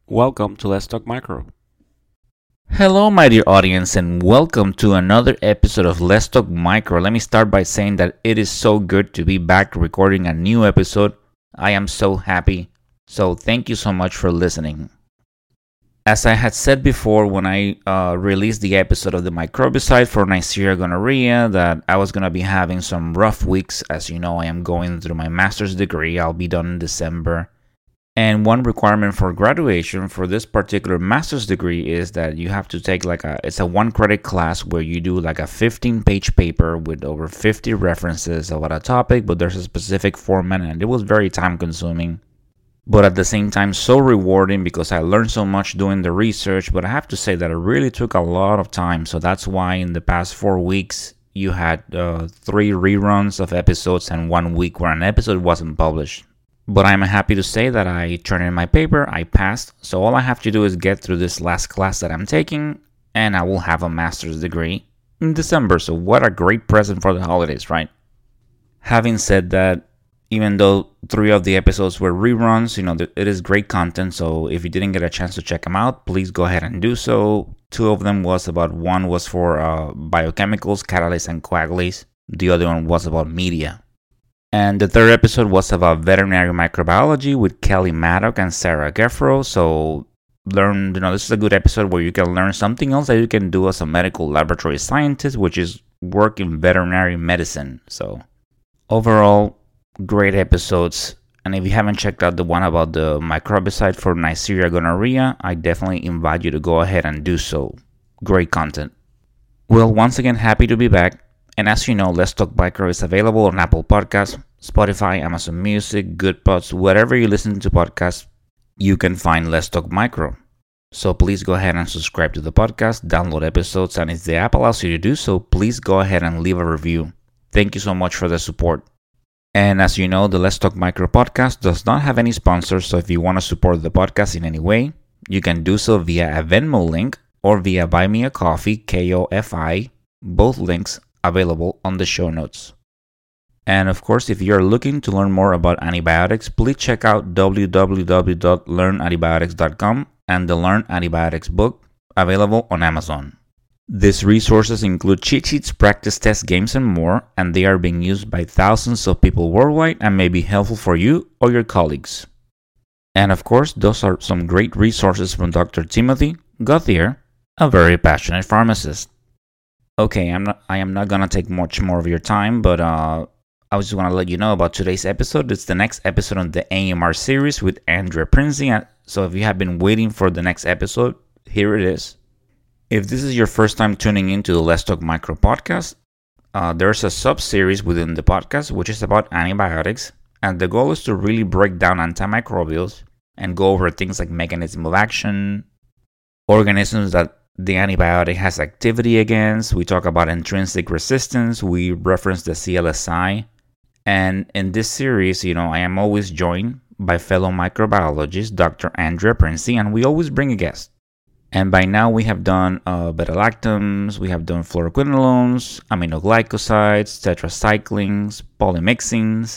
Welcome to Let's Talk Micro. Hello, my dear audience, and welcome to another episode of Let's Talk Micro. Let me start by saying that it is so good to be back recording a new episode. I am so happy. So, thank you so much for listening. As I had said before when I released the episode of the microbicide for Neisseria gonorrhea, that I was going to be having some rough weeks. As you know, I am going through my master's degree. I'll be done in December. And one requirement for graduation for this particular master's degree is that you have to take it's a 1 credit class where you do like a 15-page paper with over 50 references about a topic, but there's a specific format, and it was very time consuming. But at the same time, so rewarding because I learned so much doing the research. But I have to say that it really took a lot of time. So that's why in the past 4 weeks, you had 3 reruns of episodes and 1 week where an episode wasn't published. But I'm happy to say that I turned in my paper, I passed, so all I have to do is get through this last class that I'm taking, and I will have a master's degree in December, so what a great present for the holidays, right? Having said that, even though 3 of the episodes were reruns, it is great content, so if you didn't get a chance to check them out, please go ahead and do so. 2 of them one was for biochemicals, catalase and coagulase. The other one was about media. And the 3rd episode was about veterinary microbiology with Kelly Maddock and Sarah Geffro. So this is a good episode where you can learn something else that you can do as a medical laboratory scientist, which is work in veterinary medicine. So overall, great episodes. And if you haven't checked out the one about the microbicide for Neisseria gonorrhea, I definitely invite you to go ahead and do so. Great content. Well, once again, happy to be back. And as you know, Let's Talk Micro is available on Apple Podcasts, Spotify, Amazon Music, Goodpods, wherever you listen to podcasts, you can find Let's Talk Micro. So please go ahead and subscribe to the podcast, download episodes, and if the app allows you to do so, please go ahead and leave a review. Thank you so much for the support. And as you know, the Let's Talk Micro podcast does not have any sponsors, so if you want to support the podcast in any way, you can do so via a Venmo link or via Buy Me a Coffee, Ko-Fi, both links available on the show notes. And of course, if you're looking to learn more about antibiotics, please check out www.learnantibiotics.com and the Learn Antibiotics book available on Amazon. These resources include cheat sheets, practice tests, games, and more, and they are being used by thousands of people worldwide and may be helpful for you or your colleagues. And of course, those are some great resources from Dr. Timothy Gauthier, a very passionate pharmacist. Okay, I am not gonna take much more of your time, but I just want to let you know about today's episode. It's the next episode on the AMR series with Andrea Princey. So if you have been waiting for the next episode, here it is. If this is your first time tuning into the Let's Talk Micro podcast, there's a sub-series within the podcast which is about antibiotics, and the goal is to really break down antimicrobials and go over things like mechanism of action, organisms that the antibiotic has activity against. We talk about intrinsic resistance. We reference the CLSI. And in this series, I am always joined by fellow microbiologist, Dr. Andrea Princey, and we always bring a guest. And by now we have done beta-lactams, we have done fluoroquinolones, aminoglycosides, tetracyclines, polymyxins.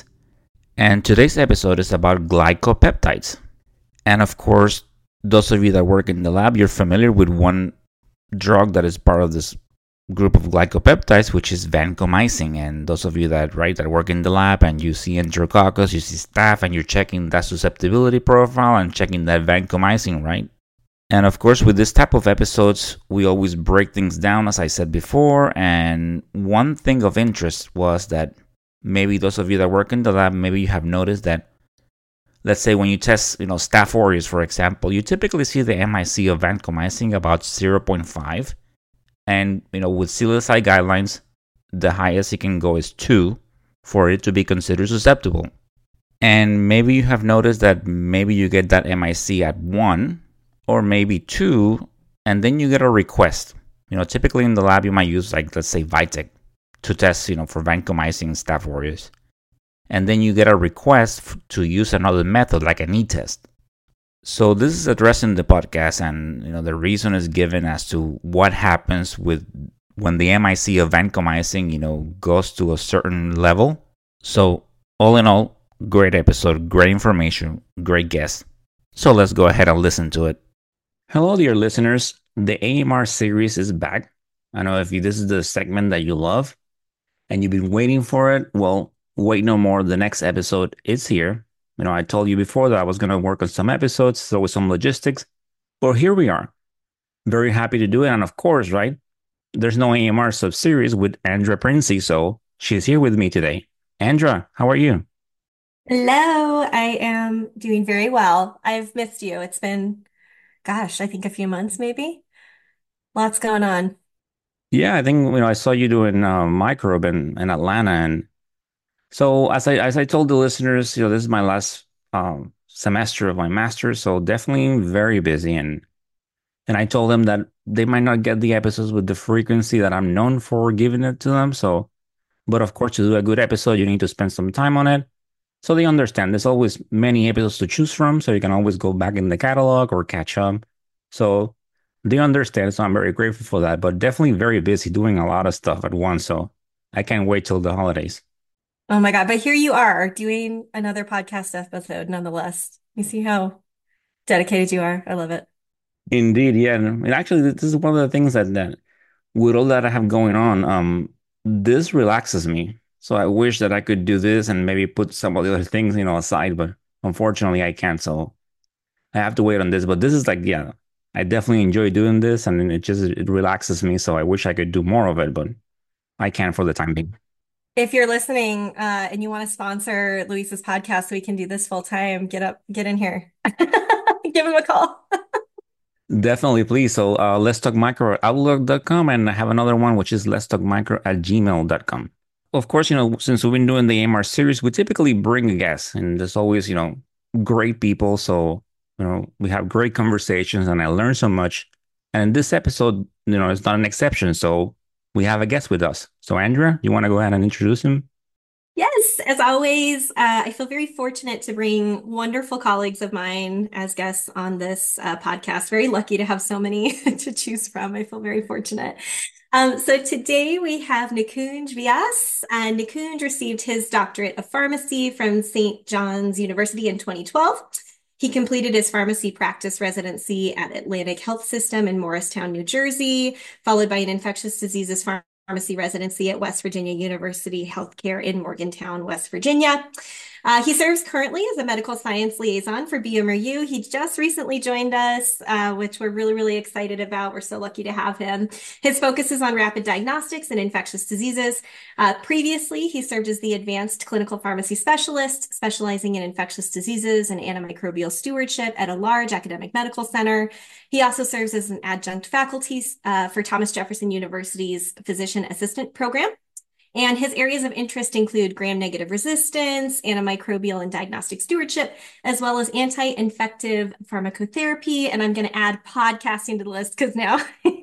And today's episode is about glycopeptides. And of course, those of you that work in the lab, you're familiar with one drug that is part of this group of glycopeptides, which is vancomycin. And those of you that work in the lab and you see Enterococcus, you see staph, and you're checking that susceptibility profile and checking that vancomycin, right? And of course, with this type of episodes, we always break things down, as I said before. And one thing of interest was that maybe those of you that work in the lab, maybe you have noticed that, let's say when you test, Staph aureus, for example, you typically see the MIC of vancomycin about 0.5. And, with CLSI guidelines, the highest it can go is 2 for it to be considered susceptible. And maybe you have noticed that maybe you get that MIC at 1 or maybe 2, and then you get a request. Typically in the lab, you might use, let's say, Vitek to test, for vancomycin Staph aureus. And then you get a request to use another method like an e-test. So this is addressed in the podcast, and the reason is given as to what happens with when the MIC of vancomycin, goes to a certain level. So all in all, great episode, great information, great guest. So let's go ahead and listen to it. Hello, dear listeners. The AMR series is back. I know if this is the segment that you love and you've been waiting for it, well, wait no more. The next episode is here. I told you before that I was going to work on some episodes, so with some logistics, but here we are. Very happy to do it. And of course, right, there's no AMR sub series with Andra Princey, so she's here with me today. Andra, how are you? Hello, I am doing very well. I've missed you. It's been, gosh, I think a few months maybe. Lots going on. Yeah, I think I saw you doing microbe in Atlanta, and so as I told the listeners, this is my last semester of my master's, so definitely very busy, and I told them that they might not get the episodes with the frequency that I'm known for giving it to them. So, but of course, to do a good episode, you need to spend some time on it. So they understand there's always many episodes to choose from, so you can always go back in the catalog or catch up. So they understand, so I'm very grateful for that. But definitely very busy doing a lot of stuff at once. So I can't wait till the holidays. Oh my God, but here you are doing another podcast episode nonetheless. You see how dedicated you are. I love it. Indeed, yeah. And actually, this is one of the things that with all that I have going on, this relaxes me. So I wish that I could do this and maybe put some of the other things, aside, but unfortunately I can't. So I have to wait on this. But this is like, yeah, I definitely enjoy doing this, and it relaxes me. So I wish I could do more of it, but I can't for the time being. If you're listening, and you want to sponsor Luis's podcast so we can do this full time, get in here. Give him a call. Definitely, please. So let's talk micro at outlook.com, and I have another one which is let's talk micro at gmail.com. Of course, since we've been doing the AMR series, we typically bring a guest, and there's always, great people. So, we have great conversations, and I learn so much. And in this episode, it's not an exception. So we have a guest with us. So, Andrea, you want to go ahead and introduce him? Yes, as always, I feel very fortunate to bring wonderful colleagues of mine as guests on this podcast. Very lucky to have so many to choose from. I feel very fortunate. So today we have Nikunj Vyas, and Nikunj received his doctorate of pharmacy from St. John's University in 2012. He completed his pharmacy practice residency at Atlantic Health System in Morristown, New Jersey, followed by an infectious diseases pharmacy residency at West Virginia University Healthcare in Morgantown, West Virginia. He serves currently as a medical science liaison for BMRU. He just recently joined us, which we're really, really excited about. We're so lucky to have him. His focus is on rapid diagnostics and infectious diseases. Previously, he served as the advanced clinical pharmacy specialist, specializing in infectious diseases and antimicrobial stewardship at a large academic medical center. He also serves as an adjunct faculty for Thomas Jefferson University's physician assistant program. And his areas of interest include gram-negative resistance, antimicrobial and diagnostic stewardship, as well as anti-infective pharmacotherapy. And I'm going to add podcasting to the list because now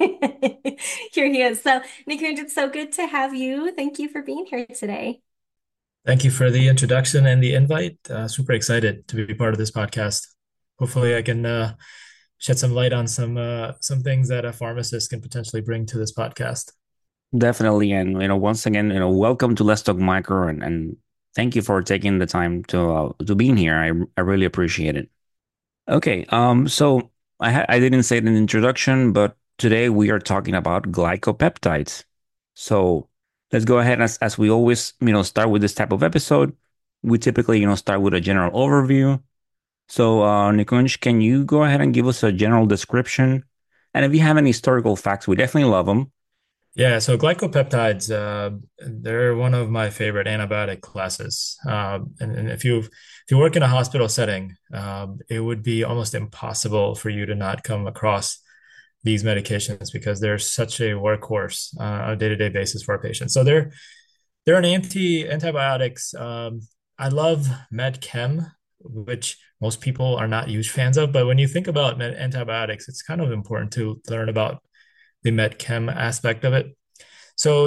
here he is. So, Nikunj, it's so good to have you. Thank you for being here today. Thank you for the introduction and the invite. Super excited to be part of this podcast. Hopefully, I can shed some light on some things that a pharmacist can potentially bring to this podcast. Definitely. And, once again, welcome to Let's Talk Micro, and thank you for taking the time to being here. I really appreciate it. Okay. So I didn't say it in the introduction, but today we are talking about glycopeptides. So let's go ahead as we always, start with this type of episode. We typically, start with a general overview. So, Nikunj, can you go ahead and give us a general description? And if you have any historical facts, we definitely love them. Yeah, so glycopeptides, they're one of my favorite antibiotic classes. And if you work in a hospital setting, it would be almost impossible for you to not come across these medications because they're such a workhorse on a day-to-day basis for our patients. So they're an antibiotics. I love MedChem, which most people are not huge fans of. But when you think about antibiotics, it's kind of important to learn about the MedChem aspect of it. So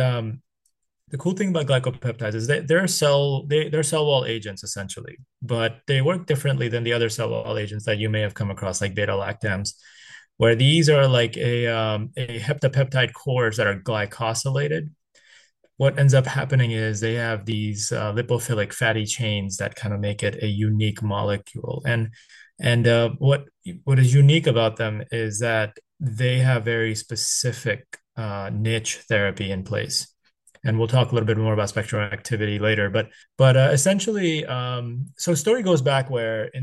the cool thing about glycopeptides is that they're cell wall agents essentially, but they work differently than the other cell wall agents that you may have come across, like beta lactams, where these are like a heptapeptide cores that are glycosylated. What ends up happening is they have these lipophilic fatty chains that kind of make it a unique molecule. And And what is unique about them is that they have very specific niche therapy in place. And we'll talk a little bit more about spectral activity later. But essentially, so story goes back where in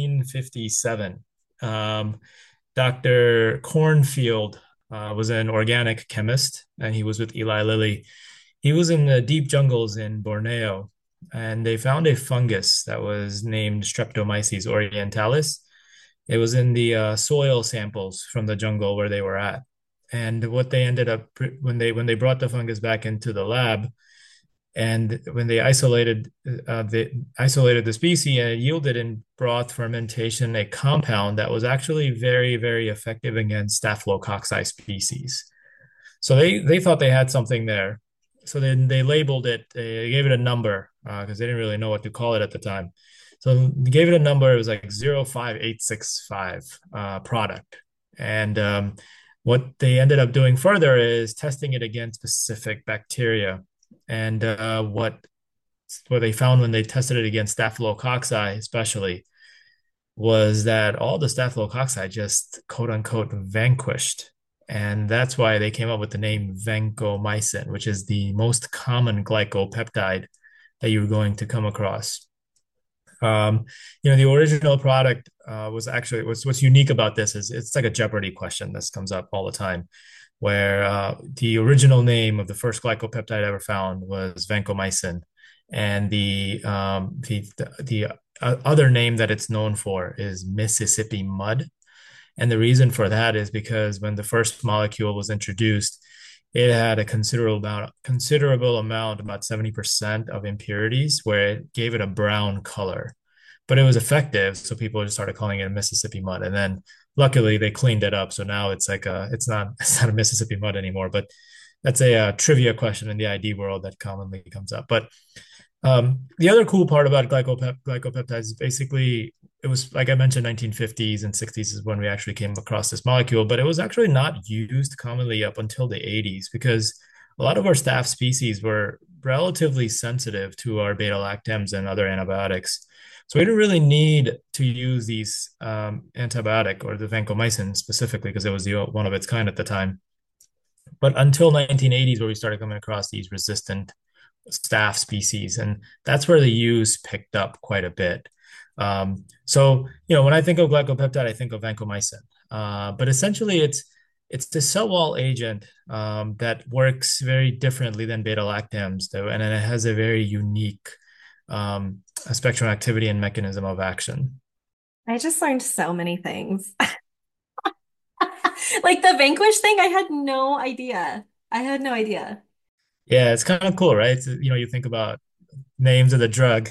1957, um, Dr. Cornfield was an organic chemist, and he was with Eli Lilly. He was in the deep jungles in Borneo, and they found a fungus that was named Streptomyces orientalis. It was in the soil samples from the jungle where they were at. And what they ended up when they brought the fungus back into the lab, and when they isolated the species, and it yielded in broth fermentation a compound that was actually very, very effective against Staphylococci species. So they thought they had something there. So then they labeled it, they gave it a number because they didn't really know what to call it at the time. So they gave it a number. It was like 05865 product. And what they ended up doing further is testing it against specific bacteria. And what they found when they tested it against Staphylococci, especially, was that all the Staphylococci just quote unquote vanquished. And that's why they came up with the name vancomycin, which is the most common glycopeptide that you're going to come across. The original product was actually what's unique about this is it's like a Jeopardy question. This comes up all the time, where the original name of the first glycopeptide ever found was vancomycin, and the other name that it's known for is Mississippi mud. And the reason for that is because when the first molecule was introduced, it had a considerable amount, about 70% of impurities, where it gave it a brown color. But it was effective, so people just started calling it Mississippi mud. And then luckily they cleaned it up, so now it's not a Mississippi mud anymore. But that's a trivia question in the ID world that commonly comes up. But the other cool part about glycopeptides is basically it was like I mentioned, 1950s and 60s is when we actually came across this molecule, but it was actually not used commonly up until the 80s because a lot of our staph species were relatively sensitive to our beta lactams and other antibiotics. So we didn't really need to use these antibiotic or the vancomycin specifically because it was the one of its kind at the time. But until 1980s, where we started coming across these resistant staph species, and that's where the use picked up quite a bit. So when I think of glycopeptide, I think of vancomycin. But essentially, it's the cell wall agent that works very differently than beta lactams, though, and it has a very unique spectrum activity and mechanism of action. I just learned so many things. Like the Vanquish thing, I had no idea. I had no idea. Yeah, it's kind of cool, right? You think about names of the drug.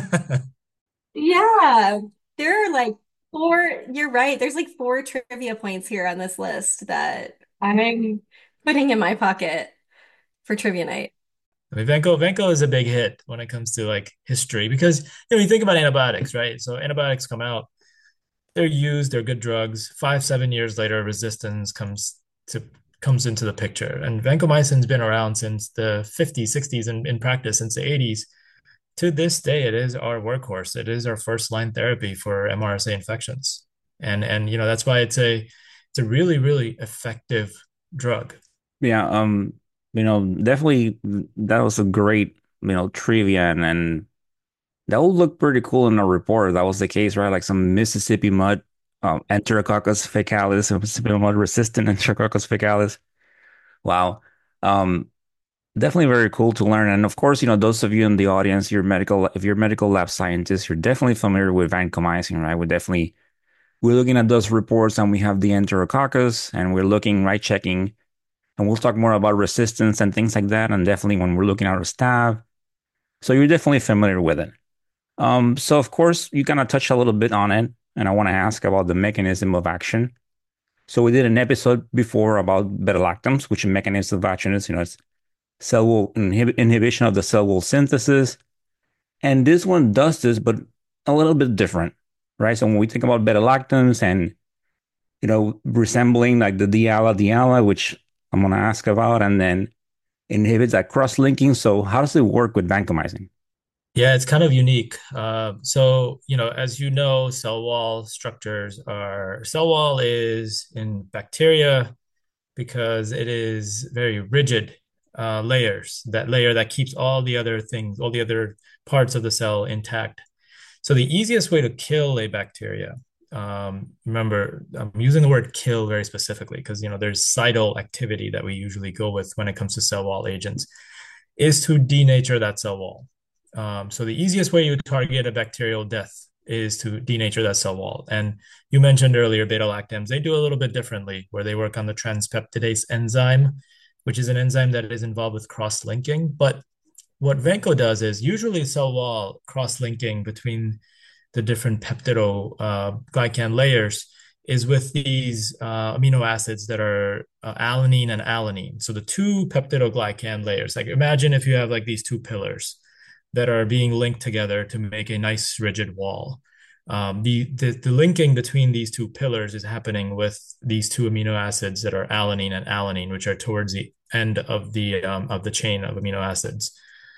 Yeah, there are like four, you're right. There's like four trivia points here on this list that I'm putting in my pocket for trivia night. I mean, Vanco is a big hit when it comes to like history because you think about antibiotics, right? So antibiotics come out, they're used, they're good drugs. 5, 7 years later, resistance to comes into the picture. And vancomycin's been around since the 50s, 60s in practice since the 80s. To this day, it is our workhorse. It is our first line therapy for MRSA infections. And that's why it's a really, really effective drug. Yeah, definitely that was a great, trivia and that would look pretty cool in a report. That was the case, right? Like some Mississippi mud, Enterococcus faecalis, Mississippi mud resistant Enterococcus faecalis. Wow. Um, Definitely very cool to learn. And of course, those of you in the audience, if you're medical lab scientists, you're definitely familiar with vancomycin, right? We're looking at those reports and we have the Enterococcus and we're looking, right, checking, and we'll talk more about resistance and things like that. And definitely when we're looking at our staph. So you're definitely familiar with it. So of course you kind of touched a little bit on it, and I want to ask about the mechanism of action. So we did an episode before about beta-lactams, which mechanism of action is, it's cell wall inhibition of the cell wall synthesis. And this one does this, but a little bit different, right? So when we think about beta-lactams and, resembling like the diala, which I'm going to ask about, and then inhibits that cross-linking. So how does it work with vancomycin? Yeah, it's kind of unique. So, as you know, cell wall is in bacteria because it is very rigid layers, that layer that keeps all the other things, all the other parts of the cell intact. So the easiest way to kill a bacteria, remember, I'm using the word kill very specifically because, there's cytal activity that we usually go with when it comes to cell wall agents, is to denature that cell wall. So the easiest way you target a bacterial death is to denature that cell wall. And you mentioned earlier beta-lactams. They do a little bit differently, where they work on the transpeptidase enzyme, which is an enzyme that is involved with cross-linking. But what Vanco does is usually cell wall cross-linking between the different peptidoglycan layers is with these amino acids that are alanine and alanine. So the two peptidoglycan layers, like imagine if you have like these two pillars that are being linked together to make a nice rigid wall. The linking between these two pillars is happening with these two amino acids that are alanine and alanine, which are towards the end of the chain of amino acids.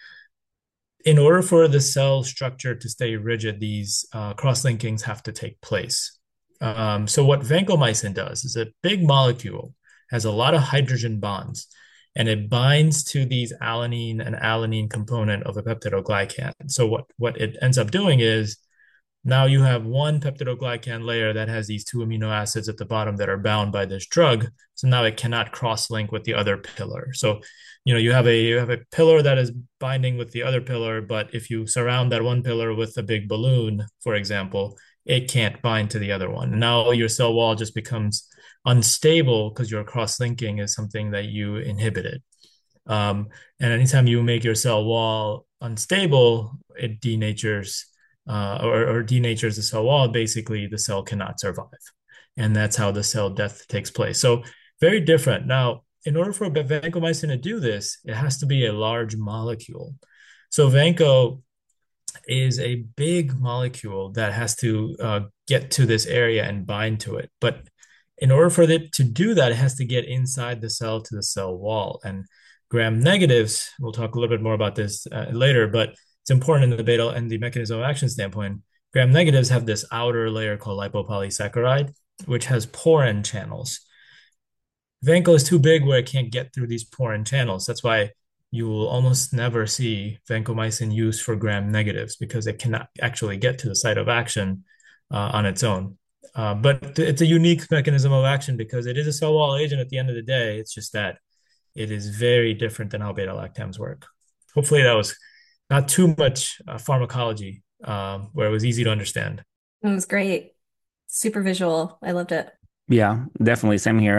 In order for the cell structure to stay rigid, these cross-linkings have to take place. So what vancomycin does is a big molecule, has a lot of hydrogen bonds, and it binds to these alanine and alanine component of a peptidoglycan. So what it ends up doing is now you have one peptidoglycan layer that has these two amino acids at the bottom that are bound by this drug. So now it cannot cross-link with the other pillar. So, you have a pillar that is binding with the other pillar, but if you surround that one pillar with a big balloon, for example, it can't bind to the other one. And now your cell wall just becomes unstable because your cross-linking is something that you inhibited. And anytime you make your cell wall unstable, it denatures or denatures the cell wall. Basically, the cell cannot survive. And that's how the cell death takes place. So very different. Now, in order for vancomycin to do this, it has to be a large molecule. So vanco is a big molecule that has to get to this area and bind to it. But in order for it to do that, it has to get inside the cell to the cell wall. And gram negatives, we'll talk a little bit more about this later, but it's important in the beta and the mechanism of action standpoint. Gram negatives have this outer layer called lipopolysaccharide, which has porin channels. Vanco is too big where it can't get through these porin channels. That's why you will almost never see vancomycin used for gram negatives because it cannot actually get to the site of action on its own. But it's a unique mechanism of action because it is a cell wall agent at the end of the day. It's just that it is very different than how beta-lactams work. Hopefully that was not too much pharmacology where it was easy to understand. It was great. Super visual. I loved it. Yeah, definitely same here.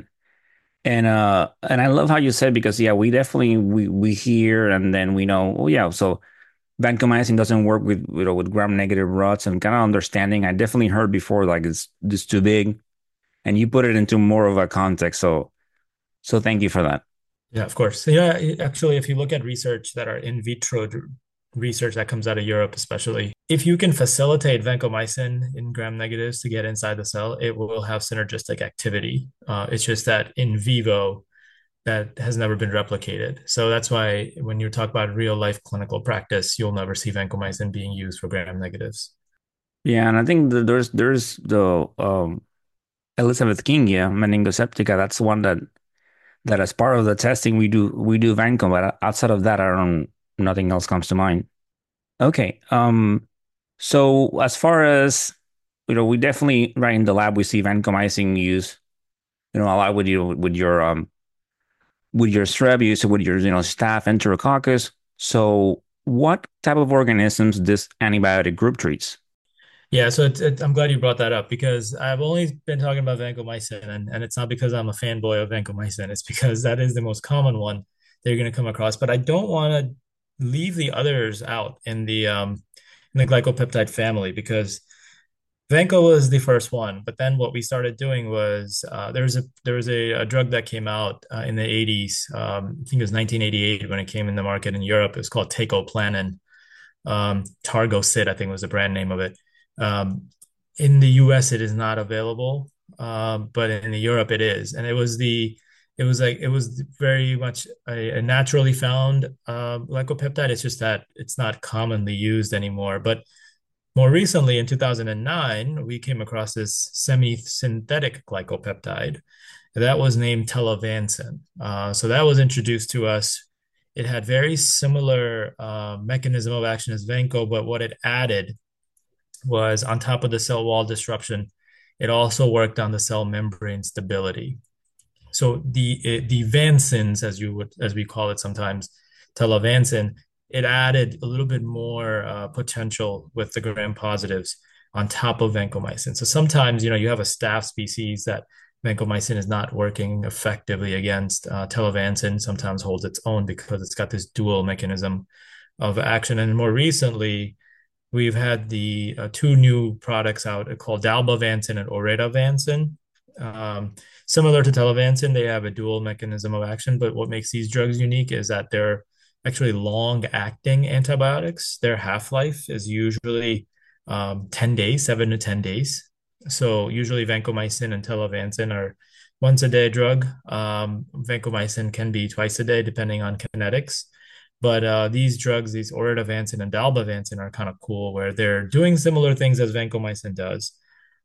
And I love how you said because yeah, we definitely we hear and then we know, oh yeah, so vancomycin doesn't work with with gram negative rods and kind of understanding. I definitely heard before like it's just too big, and you put it into more of a context. So thank you for that. Yeah, of course. Yeah, actually, if you look at research that are in vitro research that comes out of Europe, especially, if you can facilitate vancomycin in gram negatives to get inside the cell, it will have synergistic activity. It's just that in vivo, that has never been replicated. So that's why when you talk about real life clinical practice, you'll never see vancomycin being used for gram negatives. Yeah, and I think that there's the Elizabeth Kingia meningoseptica. That's one that as part of the testing we do vancom, but outside of that, I don't nothing else comes to mind. Okay. So as far as we definitely right in the lab we see vancomycin use, a lot with you with your strep use, with your staph enterococcus. So what type of organisms this antibiotic group treats? Yeah, so I'm glad you brought that up because I've only been talking about vancomycin, and it's not because I'm a fanboy of vancomycin. It's because that is the most common one that you're going to come across. But I don't want to leave the others out in the glycopeptide family because Vanco was the first one. But then what we started doing was there was a drug that came out in the 80s. I think it was 1988 when it came in the market in Europe. It was called Teicoplanin. Targocid, I think was the brand name of it. Um, in the US, it is not available, but in Europe, it is. And it was it was very much a naturally found glycopeptide. It's just that it's not commonly used anymore. But more recently, in 2009, we came across this semi-synthetic glycopeptide that was named telavancin. So that was introduced to us. It had very similar mechanism of action as Vanco, but what it added was on top of the cell wall disruption, it also worked on the cell membrane stability. So the vancins, as we call it sometimes, telavancin, it added a little bit more potential with the gram positives on top of vancomycin. So sometimes you have a staph species that vancomycin is not working effectively against. Telavancin sometimes holds its own because it's got this dual mechanism of action. And more recently, we've had the two new products out called dalbavancin and oretavancin. Similar to telavancin, they have a dual mechanism of action, but what makes these drugs unique is that they're actually long-acting antibiotics. Their half-life is usually 10 days, 7 to 10 days. So usually vancomycin and telavancin are once a day drug. Vancomycin can be twice a day, depending on kinetics. But these drugs, these oretavancin and dalbavancin, are kind of cool, where they're doing similar things as vancomycin does.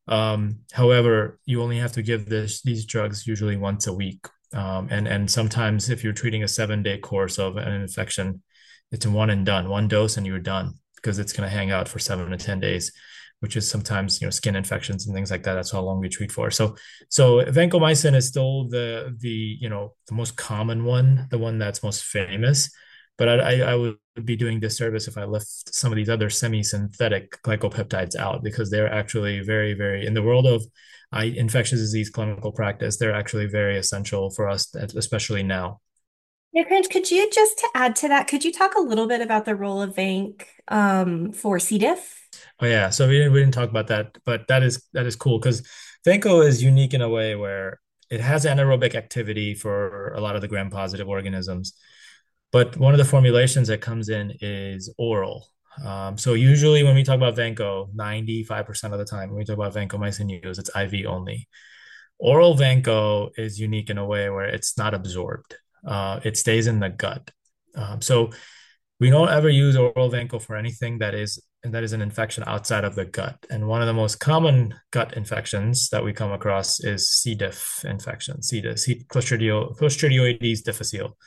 However, you only have to give these drugs usually once a week. And sometimes if you're treating a 7-day course of an infection, it's a one and done, one dose and you're done because it's going to hang out for 7 to 10 days, which is sometimes, skin infections and things like that. That's how long we treat for. So vancomycin is still the most common one, the one that's most famous. But I would be doing disservice if I left some of these other semi-synthetic glycopeptides out because they're actually very, very, in the world of infectious disease clinical practice, they're actually very essential for us, especially now. Yeah, Cringe, could you just to add to that, could you talk a little bit about the role of Vanc for C. diff? Oh yeah, so we didn't talk about that, but that is cool because Vanco is unique in a way where it has anaerobic activity for a lot of the gram-positive organisms. But one of the formulations that comes in is oral. So usually when we talk about Vanco, 95% of the time when we talk about vancomycin use, it's IV only. Oral Vanco is unique in a way where it's not absorbed. It stays in the gut. So we don't ever use oral Vanco for anything that is an infection outside of the gut. And one of the most common gut infections that we come across is C. diff infection, C. diff, Clostridioides difficile.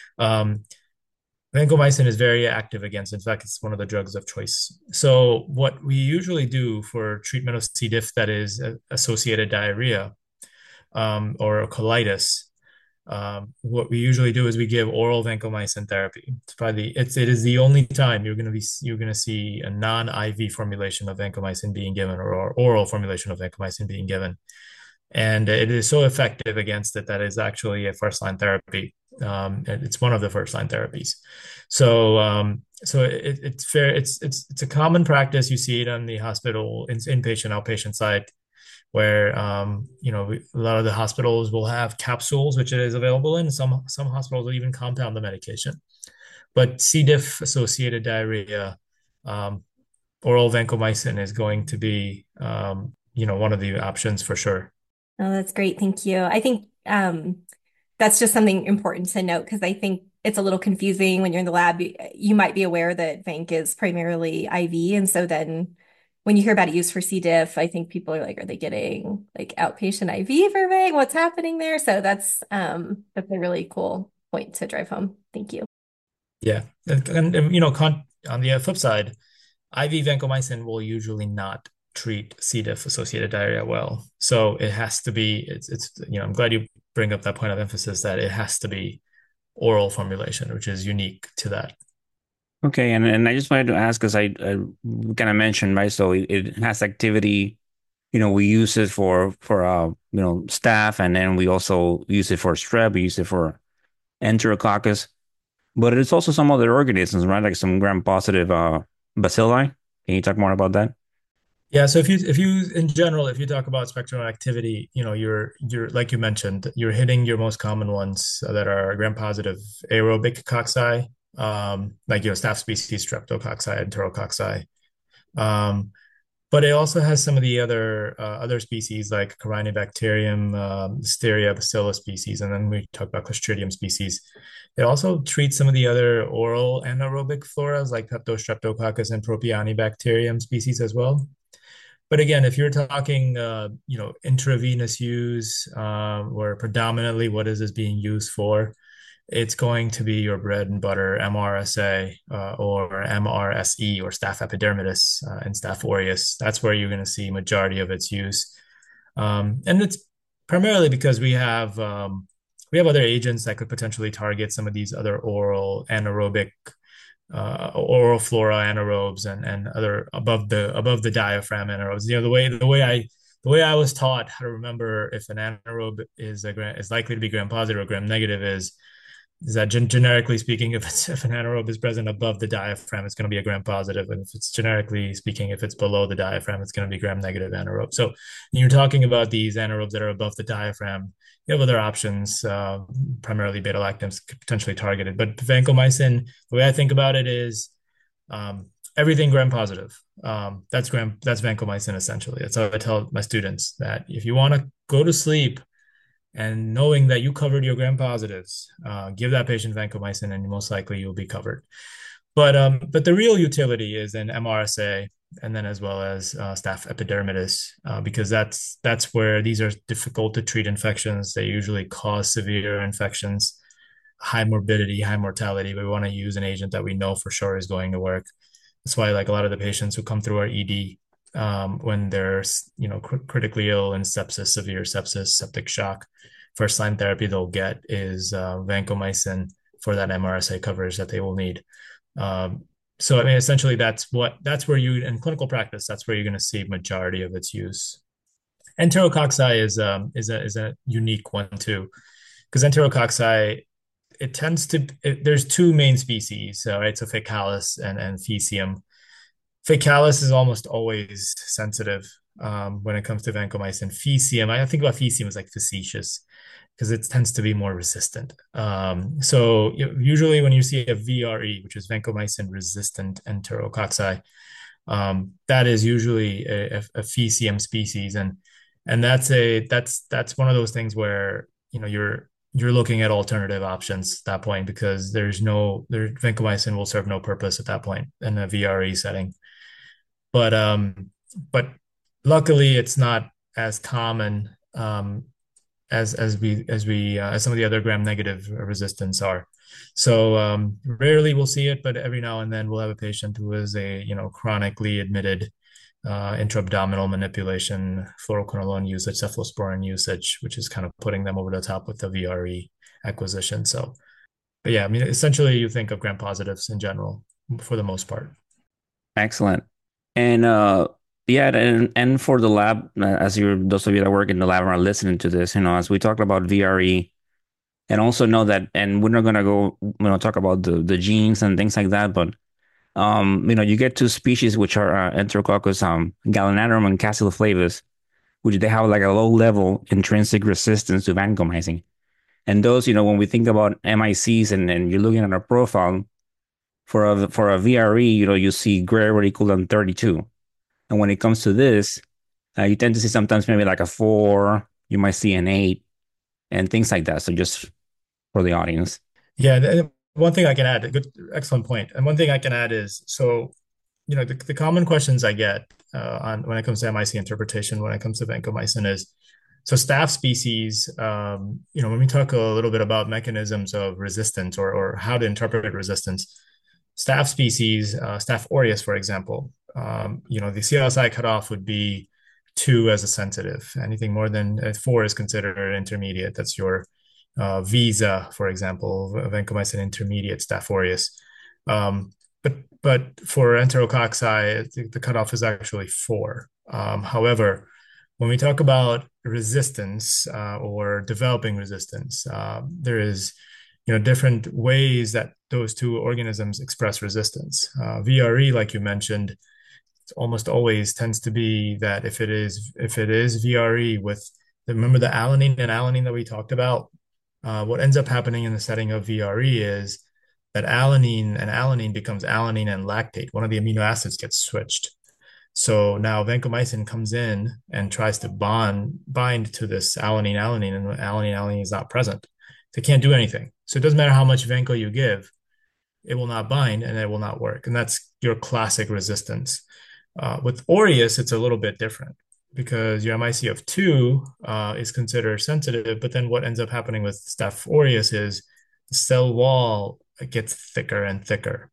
Vancomycin is very active against. In fact, it's one of the drugs of choice. So what we usually do for treatment of C. diff that is associated diarrhea or colitis, what we usually do is we give oral vancomycin therapy. It is the only time you're going to see a non-IV formulation of vancomycin being given or oral formulation of vancomycin being given. And it is so effective against it that it's actually a first-line therapy. And it's one of the first-line therapies. So it's fair. It's a common practice. You see it on the hospital, inpatient, outpatient side, where a lot of the hospitals will have capsules, which it is available in. Some hospitals will even compound the medication. But C. diff associated diarrhea, oral vancomycin is going to be one of the options for sure. Oh, that's great. Thank you. I think that's just something important to note because I think it's a little confusing when you're in the lab. You might be aware that Vanc is primarily IV. And so then when you hear about it used for C. diff, I think people are like, are they getting like outpatient IV for Vanc? What's happening there? So that's a really cool point to drive home. Thank you. Yeah. And on the flip side, IV vancomycin will usually not treat C. diff associated diarrhea well. So it has to be, I'm glad you bring up that point of emphasis that it has to be oral formulation, which is unique to that. Okay, and I just wanted to ask because I kind of mentioned, right? So it has activity. We use it for staph, and then we also use it for strep. We use it for enterococcus, but it's also some other organisms, right? Like some gram-positive bacilli. Can you talk more about that? Yeah, so if you in general, if you talk about spectrum activity, you're like you mentioned, you're hitting your most common ones that are gram-positive aerobic cocci, like staph species, streptococci, enterococci. But it also has some of the other species like Corynebacterium, Listeria, Bacillus species, and then we talk about Clostridium species. It also treats some of the other oral anaerobic floras like Peptostreptococcus and Propionibacterium species as well. But again, if you're talking, intravenous use, where predominantly what is this being used for, it's going to be your bread and butter MRSA or MRSE or Staph epidermidis and Staph aureus. That's where you're going to see majority of its use, and it's primarily because we have other agents that could potentially target some of these other oral anaerobic oral flora anaerobes and other above the diaphragm anaerobes. The way I was taught how to remember if an anaerobe is likely to be gram positive or gram negative is that generically speaking, if an anaerobe is present above the diaphragm, it's going to be a gram positive, and if it's generically speaking, if it's below the diaphragm, it's going to be gram negative anaerobe. So when you're talking about these anaerobes that are above the diaphragm, you have other options, primarily beta lactams potentially targeted. But vancomycin, the way I think about it is everything gram positive. That's vancomycin essentially. That's how I tell my students that if you want to go to sleep and knowing that you covered your gram positives, give that patient vancomycin, and most likely you'll be covered. But the real utility is in MRSA, and then as well as Staph epidermidis, because that's where these are difficult to treat infections. They usually cause severe infections, high morbidity, high mortality. But we want to use an agent that we know for sure is going to work. That's why, like a lot of the patients who come through our ED, when they're critically ill and sepsis, severe sepsis, septic shock, first line therapy they'll get is vancomycin for that MRSA coverage that they will need. So I mean, essentially, that's where you in clinical practice, that's where you're going to see majority of its use. Enterococci is a unique one too, because Enterococci there's two main species, right? So Faecalis and Faecium. Faecalis is almost always sensitive when it comes to vancomycin. Faecium, I think about Faecium as like facetious because it tends to be more resistant. So usually when you see a VRE, which is vancomycin resistant enterococci, that is usually a Faecium species, and that's one of those things where you're looking at alternative options at that point because vancomycin will serve no purpose at that point in a VRE setting. But luckily it's not as common as some of the other gram negative resistance are. So rarely we'll see it, but every now and then we'll have a patient who is a chronically admitted intra-abdominal manipulation, fluoroquinolone usage, cephalosporin usage, which is kind of putting them over the top with the VRE acquisition. So, but yeah, I mean, essentially you think of gram positives in general for the most part. Excellent. And yeah, and for the lab, those of you that work in the lab are listening to this, as we talked about VRE, and also know that, and we're not gonna go, talk about the genes and things like that, but you get two species which are Enterococcus gallinatum and Cassila which they have like a low level intrinsic resistance to vancomycin. And those, when we think about MICs and you're looking at a profile for a VRE, you see greater or equal than 32. And when it comes to this, you tend to see sometimes maybe like a 4, you might see an 8, and things like that. So just for the audience. Yeah, one thing I can add, excellent point. And one thing I can add is, so, the common questions I get when it comes to MIC interpretation, when it comes to vancomycin is, so staph species, when we talk a little bit about mechanisms of resistance or how to interpret resistance, staph species, Staph aureus, for example, the CLSI cutoff would be 2 as a sensitive. Anything more than 4 is considered intermediate. That's your Visa, for example, vancomycin intermediate Staph aureus. But for enterococci, the cutoff is actually 4. However, when we talk about resistance or developing resistance, there is different ways that those two organisms express resistance. VRE, like you mentioned, almost always tends to be that if it is VRE remember the alanine and alanine that we talked about, what ends up happening in the setting of VRE is that alanine becomes alanine and lactate. One of the amino acids gets switched. So now vancomycin comes in and tries to bind to this alanine, and alanine is not present. They can't do anything. So it doesn't matter how much vanco you give, it will not bind and it will not work. And that's your classic resistance. With aureus, it's a little bit different because your MIC of 2 is considered sensitive, but then what ends up happening with Staph aureus is the cell wall gets thicker and thicker.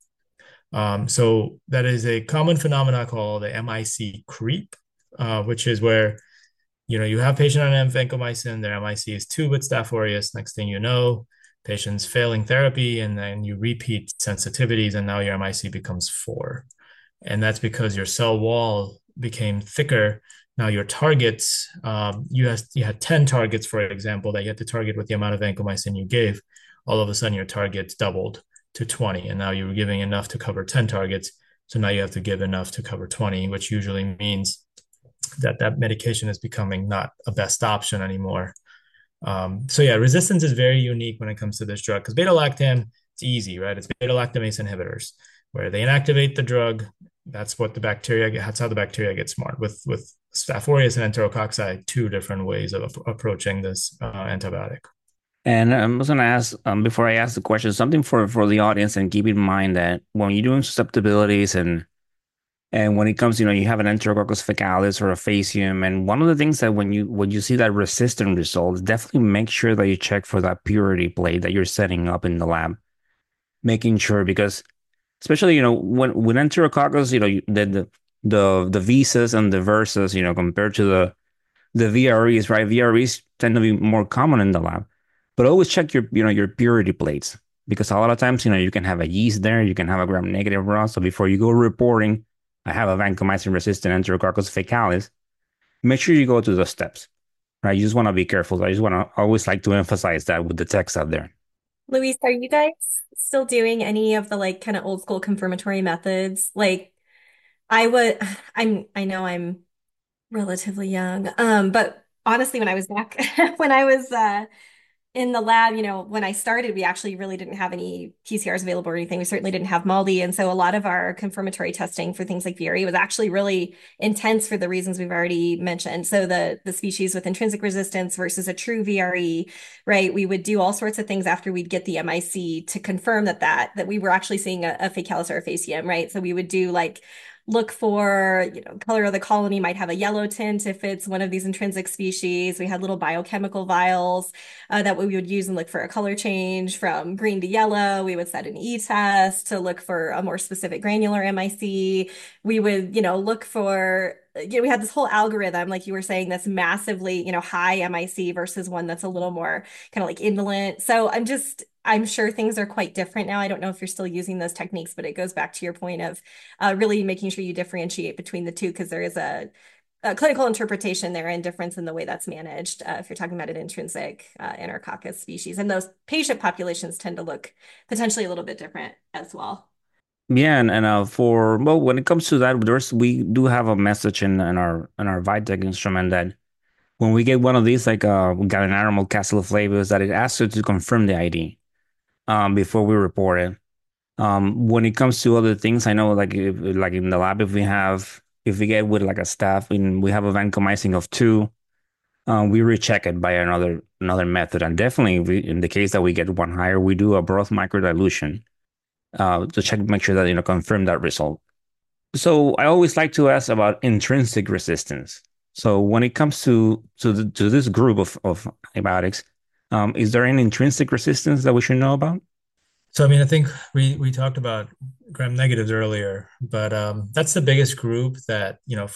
So that is a common phenomenon called the MIC creep, which is where you have patient on vancomycin, their MIC is 2 with Staph aureus. Next thing you know, patient's failing therapy, and then you repeat sensitivities, and now your MIC becomes 4. And that's because your cell wall became thicker. Now your targets, you had 10 targets, for example, that you had to target with the amount of vancomycin you gave. All of a sudden, your targets doubled to 20, and now you were giving enough to cover 10 targets. So now you have to give enough to cover 20, which usually means that medication is becoming not a best option anymore. So yeah, resistance is very unique when it comes to this drug because beta-lactam, it's easy, right? It's beta-lactamase inhibitors where they inactivate the drug. That's what the bacteria. That's how the bacteria get smart. With Staph aureus and enterococci, two different ways of approaching this antibiotic. And I was going to ask, before I ask the question, something for the audience, and keep in mind that when you're doing susceptibilities and when it comes, you have an Enterococcus faecalis or a faecium, and one of the things that when you see that resistant result, definitely make sure that you check for that purity plate that you're setting up in the lab, making sure because especially when Enterococcus, the visas and the versas, compared to the VREs, right? VREs tend to be more common in the lab, but always check your purity plates because a lot of times, you can have a yeast there, you can have a gram-negative raw. So before you go reporting, I have a vancomycin resistant Enterococcus faecalis, make sure you go through those steps, right? You just want to be careful. I just want to always like to emphasize that with the text out there. Luis, are you guys still doing any of the like kind of old school confirmatory methods? Like I would, I know I'm relatively young, but honestly, when I was back, when I was in the lab, when I started, we actually really didn't have any PCRs available or anything. We certainly didn't have MALDI. And so a lot of our confirmatory testing for things like VRE was actually really intense for the reasons we've already mentioned. So the species with intrinsic resistance versus a true VRE, right? We would do all sorts of things after we'd get the MIC to confirm that we were actually seeing a faecalis or a faecium, right? So we would do like look for, color of the colony might have a yellow tint if it's one of these intrinsic species. We had little biochemical vials that we would use and look for a color change from green to yellow. We would set an E-test to look for a more specific granular MIC. We would, look for, we had this whole algorithm, like you were saying, that's massively, high MIC versus one that's a little more kind of like indolent. So I'm sure things are quite different now. I don't know if you're still using those techniques, but it goes back to your point of really making sure you differentiate between the two because there is a clinical interpretation there and difference in the way that's managed if you're talking about an intrinsic Enterococcus species. And those patient populations tend to look potentially a little bit different as well. Yeah, and for well, when it comes to that, we do have a message in our Vitek instrument that when we get one of these, like we got an animal Castelflavus, that it asks us to confirm the ID before we report it. When it comes to other things, I know like in the lab, if we get with like a staff and we have a vancomycin of 2, we recheck it by another method, and definitely in the case that we get one higher, we do a broth microdilution to check, make sure that confirm that result. So I always like to ask about intrinsic resistance. So when it comes to this group of antibiotics, is there any intrinsic resistance that we should know about? So, I mean, I think we talked about gram negatives earlier, but that's the biggest group that,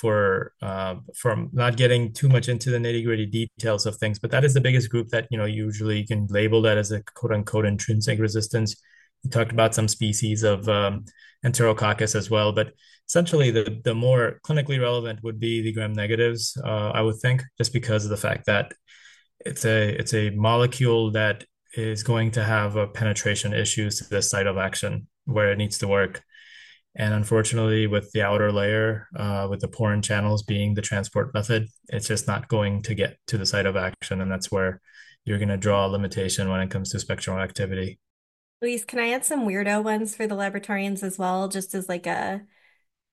for not getting too much into the nitty-gritty details of things, but that is the biggest group that, usually you can label that as a quote unquote intrinsic resistance. You talked about some species of Enterococcus as well, but essentially the more clinically relevant would be the gram negatives, I would think, just because of the fact that it's a molecule that is going to have a penetration issues to the site of action where it needs to work. And unfortunately, with the outer layer, with the porin channels being the transport method, it's just not going to get to the site of action. And that's where you're going to draw a limitation when it comes to spectral activity. Luis, can I add some weirdo ones for the laboratorians as well, just as like a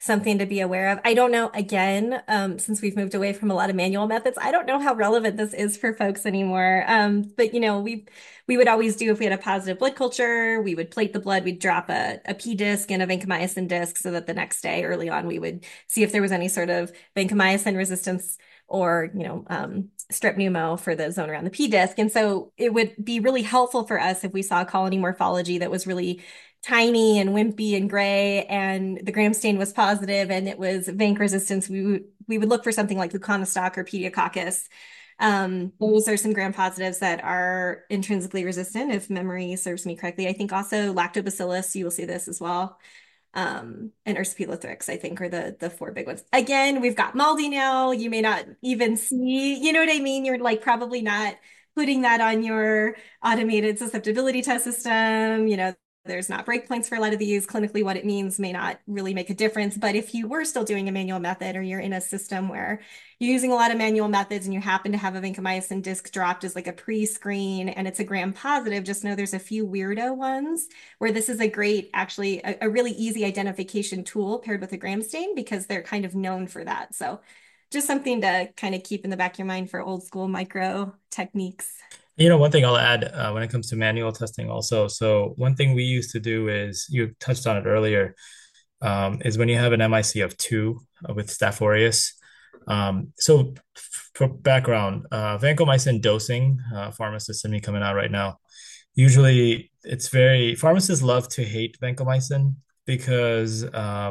something to be aware of. I don't know, again, since we've moved away from a lot of manual methods, I don't know how relevant this is for folks anymore. But we would always do if we had a positive blood culture, we would plate the blood, we'd drop a P disc and a vancomycin disc so that the next day early on we would see if there was any sort of vancomycin resistance or strep pneumo for the zone around the P disc. And so it would be really helpful for us if we saw colony morphology that was really tiny and wimpy and gray, and the gram stain was positive and it was vanc resistance, we would look for something like Leukonostoc or Pediococcus. Those are some gram positives that are intrinsically resistant, if memory serves me correctly. I think also lactobacillus, you will see this as well. And Ursipulothrix, I think, are the four big ones. Again, we've got Maldi now. You may not even see, you know what I mean? You're like probably not putting that on your automated susceptibility test system. There's not breakpoints for a lot of these. Clinically, what it means may not really make a difference. But if you were still doing a manual method, or you're in a system where you're using a lot of manual methods and you happen to have a vancomycin disc dropped as like a pre-screen and it's a gram positive, just know there's a few weirdo ones where this is a great, actually, a really easy identification tool paired with a gram stain, because they're kind of known for that. So just something to kind of keep in the back of your mind for old school micro techniques. One thing I'll add when it comes to manual testing also. So one thing we used to do is, you touched on it earlier, is when you have an MIC of 2 with Staph aureus. So for background, vancomycin dosing, pharmacists send me coming out right now. Usually pharmacists love to hate vancomycin because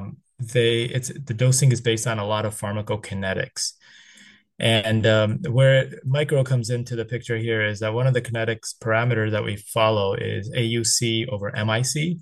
the dosing is based on a lot of pharmacokinetics. And where micro comes into the picture here is that one of the kinetics parameters that we follow is AUC over MIC.